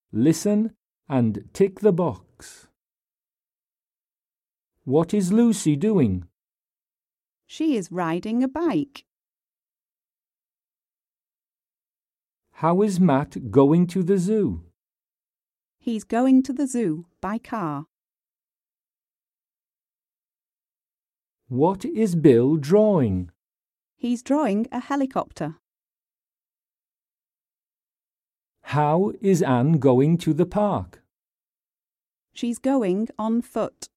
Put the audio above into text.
Listen and tick the box. What is Lucy doing? She is riding a bike. How is Matt going to the zoo? He's going to the zoo by car. What is Bill drawing? He's drawing a helicopter. How is Anne going to the park? She's going on foot.